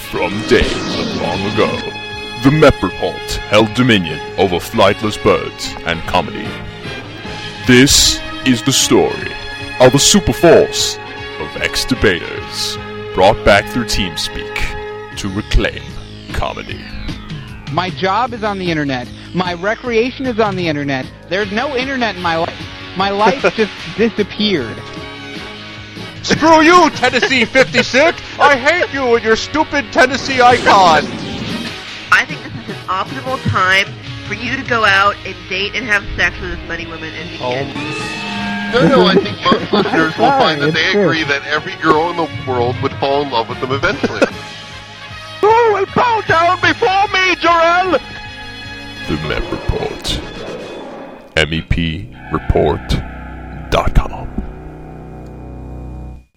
From days of long ago, the Mep Report held dominion over flightless birds and comedy. This is the story of a super force of ex-debaters brought back through TeamSpeak to reclaim comedy. My job is on the internet. My recreation is on the internet. There's no internet in my life. My life just disappeared. Screw you, Tennessee 56! I hate you and your stupid Tennessee icon! I think this is an optimal time for you to go out and date and have sex with as many women as you can. No, I think most listeners will find that they agree that every girl in the world would fall in love with them eventually. Who will bow down before me, Jarrell? The Mep Report. MEPReport.com